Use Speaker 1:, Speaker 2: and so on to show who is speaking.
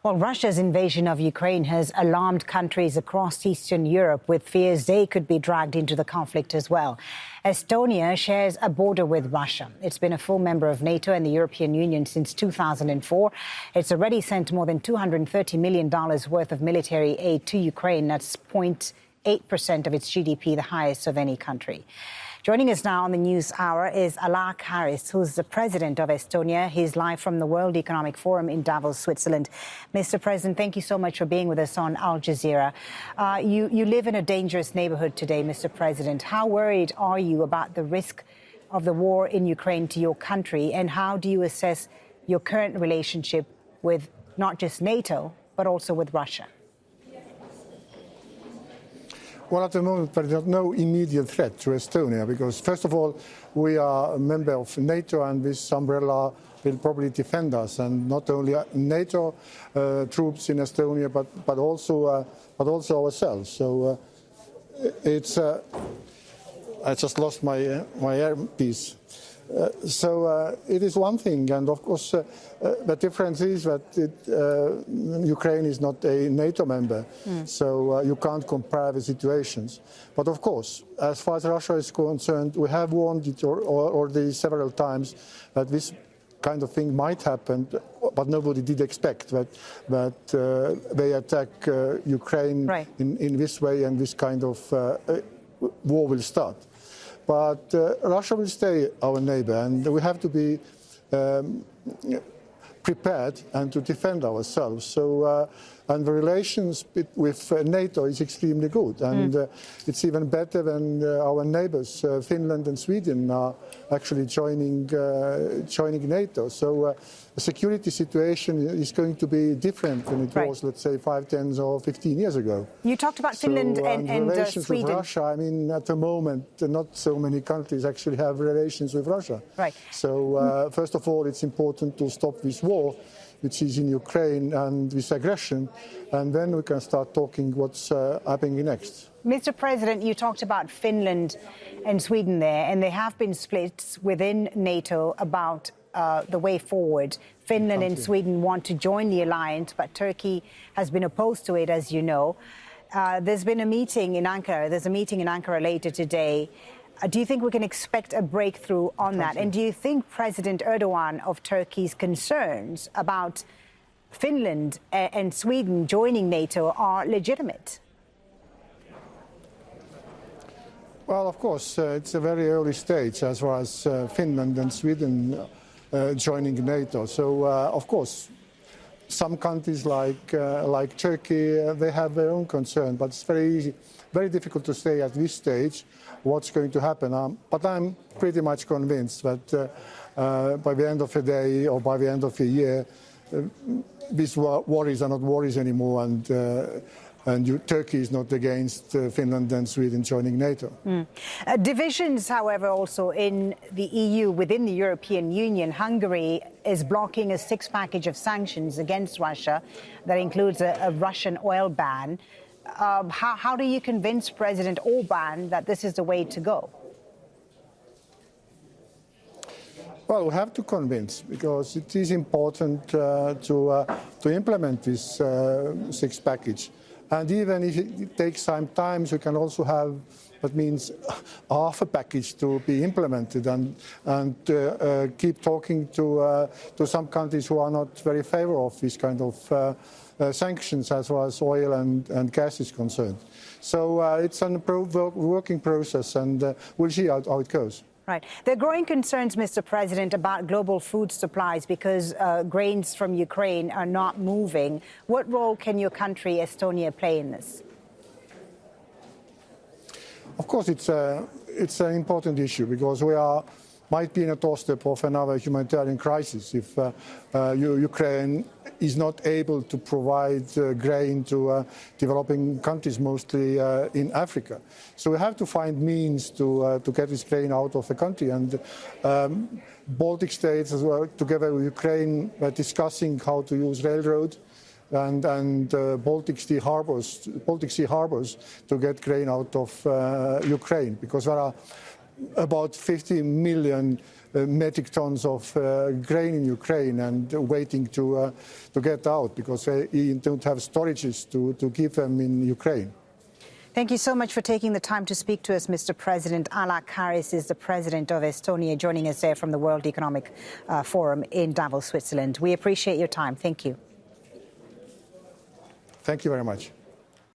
Speaker 1: Well, Russia's invasion of Ukraine has alarmed countries across Eastern Europe with fears they could be dragged into the conflict as well. Estonia shares a border with Russia. It's been a full member of NATO and the European Union since 2004. It's already sent more than $230 million worth of military aid to Ukraine. That's 0.8% of its GDP, the highest of any country. Joining us now on the News Hour is Alak Harris, who's the president of Estonia. He's live from the World Economic Forum in Davos, Switzerland. Mr. President, thank you so much for being with us on Al Jazeera. You live in a dangerous neighborhood today, Mr. President. How worried are you about the risk of the war in Ukraine to your country, and how do you assess your current relationship with not just NATO, but also with Russia?
Speaker 2: Well, at the moment, there is no immediate threat to Estonia because, first of all, we are a member of NATO, and this umbrella will probably defend us, and not only NATO troops in Estonia, but also ourselves. So it's. I just lost my earpiece. So it is one thing, and of course the difference is that Ukraine is not a NATO member, so you can't compare the situations. But of course, as far as Russia is concerned, we have warned it already several times that this kind of thing might happen, but nobody did expect that they attack Ukraine in this way, and this kind of war will start. But Russia will stay our neighbor, and we have to be prepared and to defend ourselves. So, and the relations with NATO is extremely good, and it's even better when our neighbors, Finland and Sweden, are actually joining NATO. So the security situation is going to be different than it was, let's say, 5, 10 or 15 years ago.
Speaker 1: You talked about Finland and
Speaker 2: relations
Speaker 1: Sweden.
Speaker 2: with Russia, I mean, at the moment, not so many countries actually have relations with Russia.
Speaker 1: Right.
Speaker 2: So, first of all, it's important to stop this war, which is in Ukraine, and this aggression, and then we can start talking what's happening next.
Speaker 1: Mr. President, you talked about Finland and Sweden there, and there have been splits within NATO about the way forward. Finland and Sweden want to join the alliance, but Turkey has been opposed to it, as you know. There's been a meeting in Ankara. There's a meeting in Ankara later today. Do you think we can expect a breakthrough on that? And do you think President Erdogan of Turkey's concerns about Finland and Sweden joining NATO are legitimate?
Speaker 2: Well, of course, it's a very early stage as far as Finland and Sweden joining NATO. So, of course, some countries like Turkey, they have their own concern, but it's very difficult to say at this stage what's going to happen. But I'm pretty much convinced that by the end of the day or by the end of the year, these worries are not worries anymore, and Turkey is not against Finland and Sweden joining NATO.
Speaker 1: Divisions, however, also in the EU, within the European Union. Hungary is blocking a 6 package of sanctions against Russia that includes a Russian oil ban. How do you convince President Orban that this is the way to go?
Speaker 2: Well, we have to convince, because it is important to implement this 6 package. And even if it takes some time, we can also have, that means, half a package to be implemented, and keep talking to some countries who are not very favor of this kind of sanctions as far as oil and gas is concerned. So it's a working process, and we'll see how it goes.
Speaker 1: Right. There are growing concerns, Mr. President, about global food supplies because grains from Ukraine are not moving. What role can your country, Estonia, play in this?
Speaker 2: Of course, it's an important issue, because we might be in a doorstep of another humanitarian crisis if Ukraine is not able to provide grain to developing countries, mostly in Africa. So we have to find means to get this grain out of the country. And Baltic states, as well, together with Ukraine, are discussing how to use railroad and Baltic Sea harbors to get grain out of Ukraine, because there are about 50 million metric tons of grain in Ukraine and waiting to get out because they don't have storages to keep them in Ukraine.
Speaker 1: Thank you so much for taking the time to speak to us, Mr. President. Alla Karis is the president of Estonia, joining us there from the World Economic Forum in Davos, Switzerland. We appreciate your time. Thank you.
Speaker 2: Thank you very much.